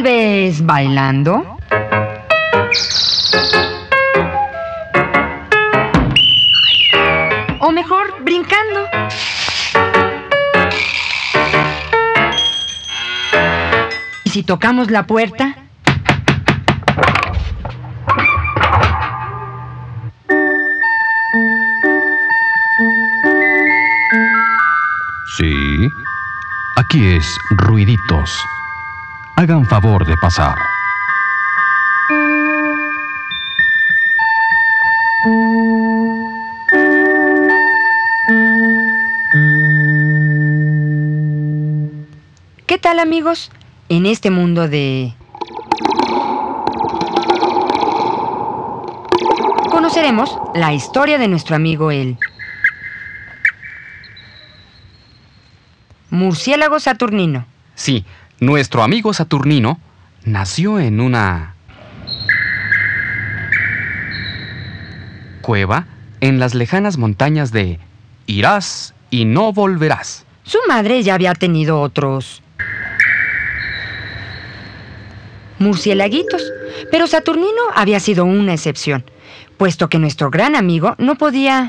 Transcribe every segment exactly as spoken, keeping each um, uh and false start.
vez bailando, o mejor, brincando. ¿Y si tocamos la puerta? Sí, aquí es Ruiditos. Hagan favor de pasar. ¿Qué tal, amigos? En este mundo de... conoceremos la historia de nuestro amigo el... murciélago Saturnino. Sí, nuestro amigo Saturnino nació en una cueva en las lejanas montañas de Irás y no volverás. Su madre ya había tenido otros murciélaguitos, pero Saturnino había sido una excepción, puesto que nuestro gran amigo no podía...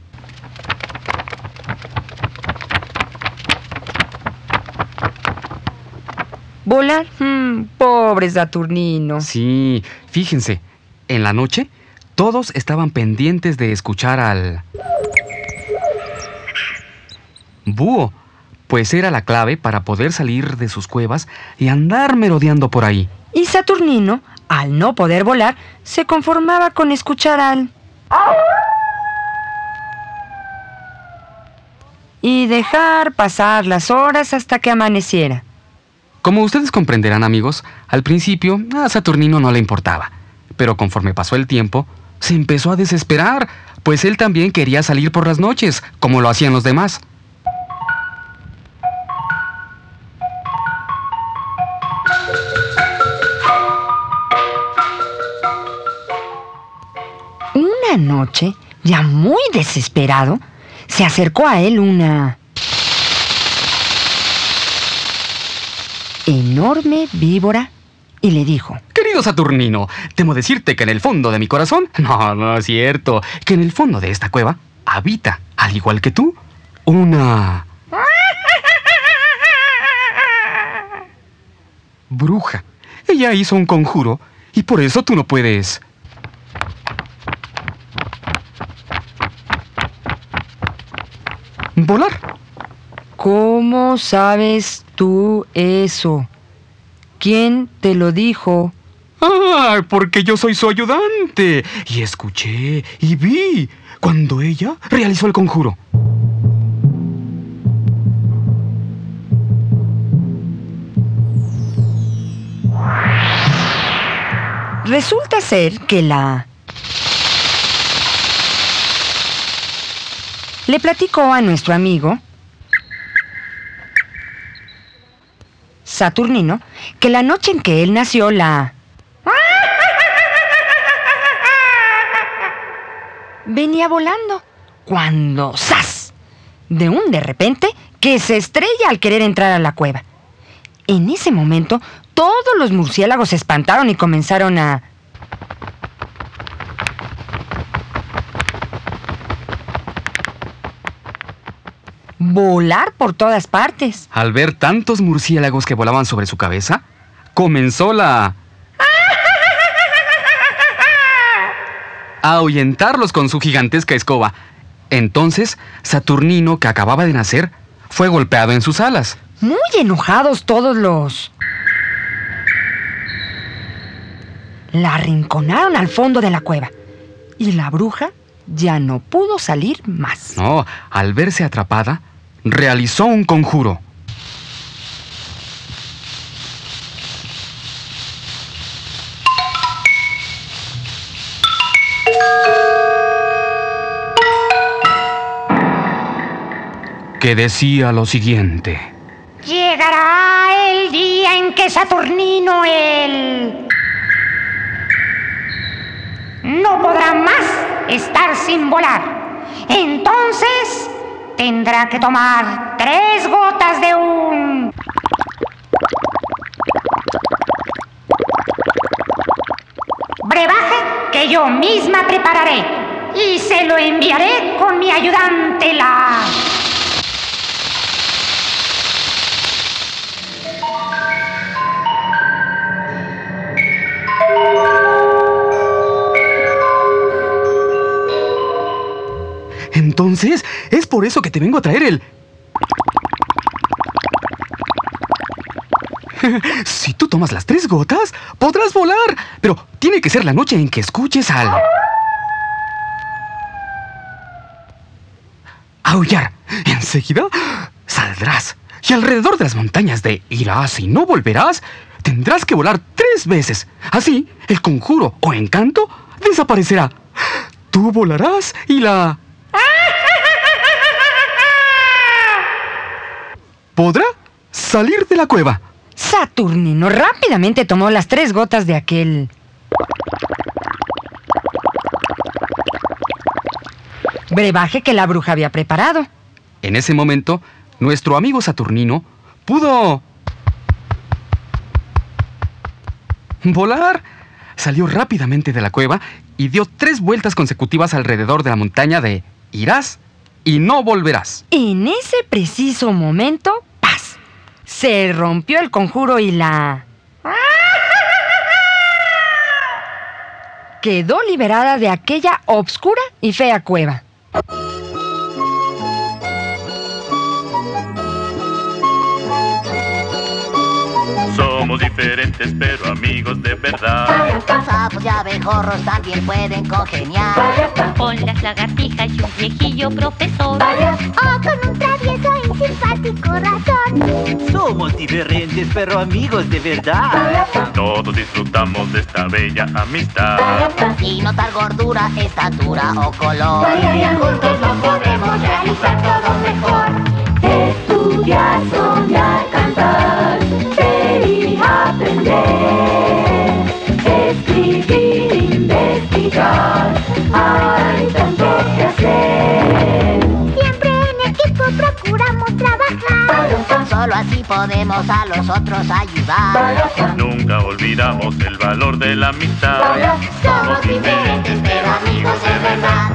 ¿volar? Hmm, pobre Saturnino. Sí, fíjense, en la noche todos estaban pendientes de escuchar al búho, pues era la clave para poder salir de sus cuevas y andar merodeando por ahí. Y Saturnino, al no poder volar, se conformaba con escuchar al... y dejar pasar las horas hasta que amaneciera. Como ustedes comprenderán, amigos, al principio a Saturnino no le importaba, pero conforme pasó el tiempo, se empezó a desesperar, pues él también quería salir por las noches, como lo hacían los demás. Una noche, ya muy desesperado, se acercó a él una... enorme víbora y le dijo: Querido Saturnino, temo decirte que en el fondo de mi corazón, no, no es cierto, que en el fondo de esta cueva habita, al igual que tú, una bruja. Ella hizo un conjuro y por eso tú no puedes volar. ¿Cómo sabes tú eso? ¿Quién te lo dijo? ¡Ah! Porque yo soy su ayudante. Y escuché y vi cuando ella realizó el conjuro. Resulta ser que la... le platicó a nuestro amigo Saturnino que la noche en que él nació la... venía volando, cuando ¡zas! De un de repente que se estrella al querer entrar a la cueva. En ese momento todos los murciélagos se espantaron y comenzaron a... volar por todas partes. Al ver tantos murciélagos que volaban sobre su cabeza, comenzó la... a ahuyentarlos con su gigantesca escoba. Entonces, Saturnino, que acababa de nacer, fue golpeado en sus alas. Muy enojados todos los... la arrinconaron al fondo de la cueva. Y la bruja ya no pudo salir más. No, al verse atrapada, realizó un conjuro. Que decía lo siguiente: llegará el día en que Saturnino él no podrá más estar sin volar. Entonces tendrá que tomar tres gotas de un brebaje que yo misma prepararé y se lo enviaré con mi ayudante, la... Entonces, es por eso que te vengo a traer el... Si tú tomas las tres gotas, podrás volar. Pero tiene que ser la noche en que escuches al... aullar. Enseguida saldrás. Y alrededor de las montañas de irás y no volverás, tendrás que volar tres veces. Así, el conjuro o encanto desaparecerá. Tú volarás y la... podrá salir de la cueva. Saturnino rápidamente tomó las tres gotas de aquel... brebaje que la bruja había preparado. En ese momento, nuestro amigo Saturnino pudo... volar. Salió rápidamente de la cueva y dio tres vueltas consecutivas alrededor de la montaña de irás y no volverás. En ese preciso momento, ¡paz! Se rompió el conjuro y la... quedó liberada de aquella obscura y fea cueva. Somos diferentes pero amigos de verdad. Sapos y abejorros también pueden congeniar. Con las lagartijas y un viejillo profesor. O con un travieso y simpático ratón. Somos diferentes pero amigos de verdad. Todos disfrutamos de esta bella amistad. Sin notar gordura, estatura o color. Juntos lo podemos realizar todo mejor. Estudiar, soñar, cantar, ver y aprender. Escribir, investigar, hay tanto que hacer. Siempre en equipo procuramos trabajar. Solo así podemos a los otros ayudar. Nunca olvidamos el valor de la amistad. Somos diferentes pero amigos de verdad.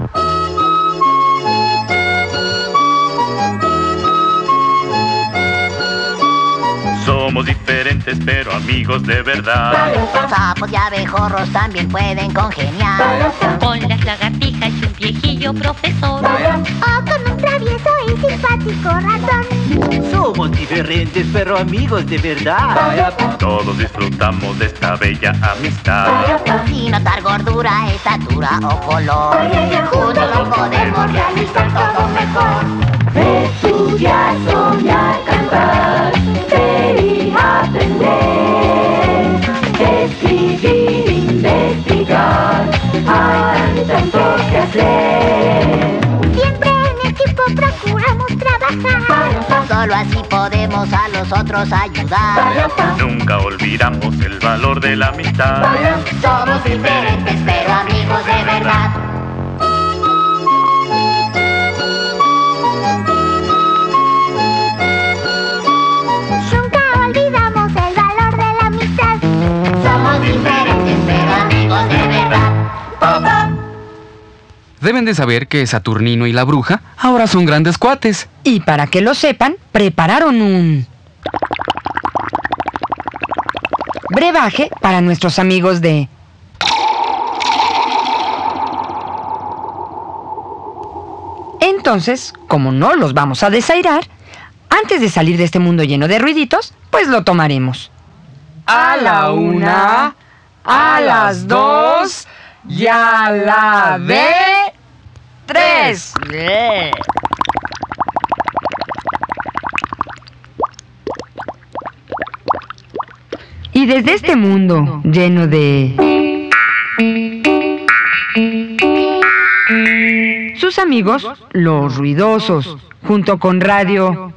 Somos diferentes pero amigos de verdad. Sapos y abejorros también pueden congeniar. Con las lagartijas y un viejillo profesor. O con un travieso y simpático ratón. Somos diferentes pero amigos de verdad. Todos disfrutamos de esta bella amistad. Sin notar gordura, estatura o color. Juntos lo podemos realizar todo mejor. Estudiar, soñar, cantar, ver y aprender. Escribir, investigar, hay tanto que hacer. Siempre en equipo procuramos trabajar. Solo así podemos a los otros ayudar. Nunca olvidamos el valor de la amistad. Somos diferentes pero amigos de verdad. Nunca olvidamos el valor de la amistad. Somos diferentes pero amigos de verdad. Deben de saber que Saturnino y la bruja ahora son grandes cuates. Y para que lo sepan, prepararon un... brebaje para nuestros amigos de... Entonces, como no los vamos a desairar, antes de salir de este mundo lleno de ruiditos, pues lo tomaremos. A la una, a las dos y a la de tres. Y desde este mundo lleno de... sus amigos, los ruidosos, junto con Radio...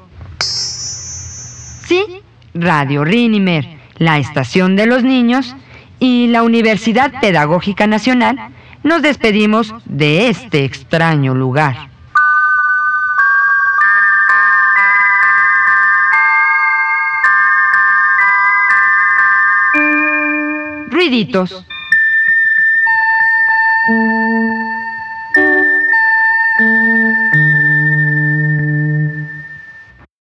Sí, Radio Rinimer, la Estación de los Niños y la Universidad Pedagógica Nacional, nos despedimos de este extraño lugar. Ruiditos. Thank you.